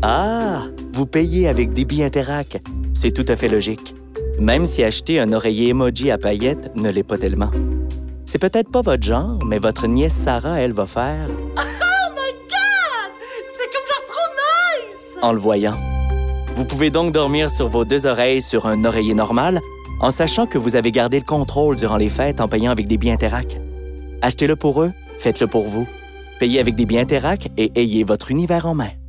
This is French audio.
Ah, vous payez avec des billets Interac. C'est tout à fait logique. Même si acheter un oreiller emoji à paillettes ne l'est pas tellement. C'est peut-être pas votre genre, mais votre nièce Sarah, elle, va faire... Oh my God! C'est comme genre trop nice! En le voyant. Vous pouvez donc dormir sur vos 2 oreilles sur un oreiller normal, en sachant que vous avez gardé le contrôle durant les fêtes en payant avec des billets Interac. Achetez-le pour eux, faites-le pour vous. Payez avec des billets Interac et ayez votre univers en main.